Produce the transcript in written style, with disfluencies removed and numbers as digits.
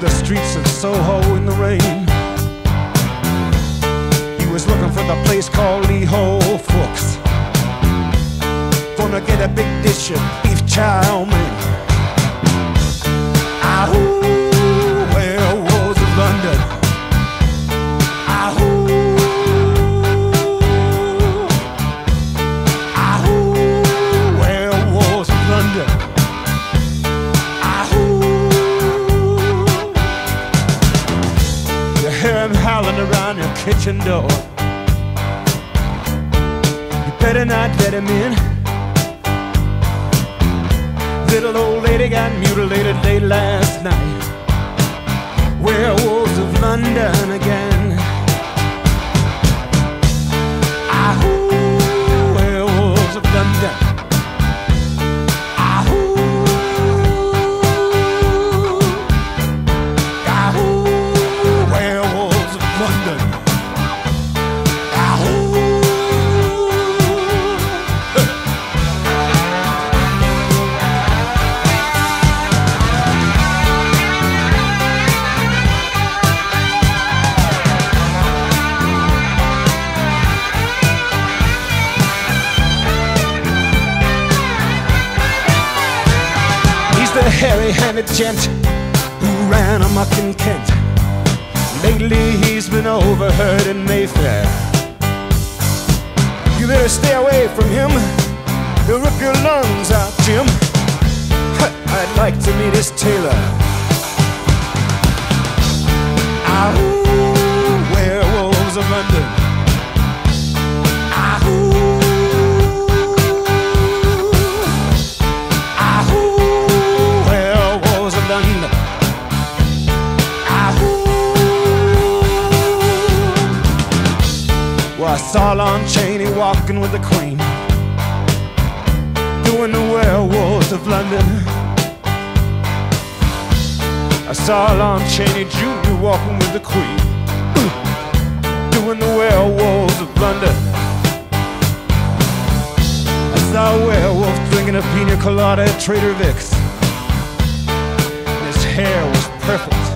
the streets of Soho in the rain. He was looking for the place called Lee Ho Fook's. Gonna get a big dish of beef chow mein. Ahoo, werewolves of London. Ahoo, ahoo, werewolves of London. Ahoo. You hear him howling around your kitchen door. You better not let him in. Little old lady got mutilated late last night. Werewolves of London again. Ahoo, werewolves of London. Ahoo, ahoo, werewolves of London. Ahoo. The hairy-handed gent who ran amok in Kent. Lately he's been overheard in Mayfair. You better stay away from him. He'll rip your lungs out, Jim. I'd like to meet his tailor. Ahoo, werewolves of London. Ahoo. Well, I saw Lon Chaney walking with the Queen, doing the werewolves of London. I saw Lon Chaney Jr. walking with the Queen, doing the werewolves of London. I saw a werewolf drinking a pina colada at Trader Vic's. His hair was perfect.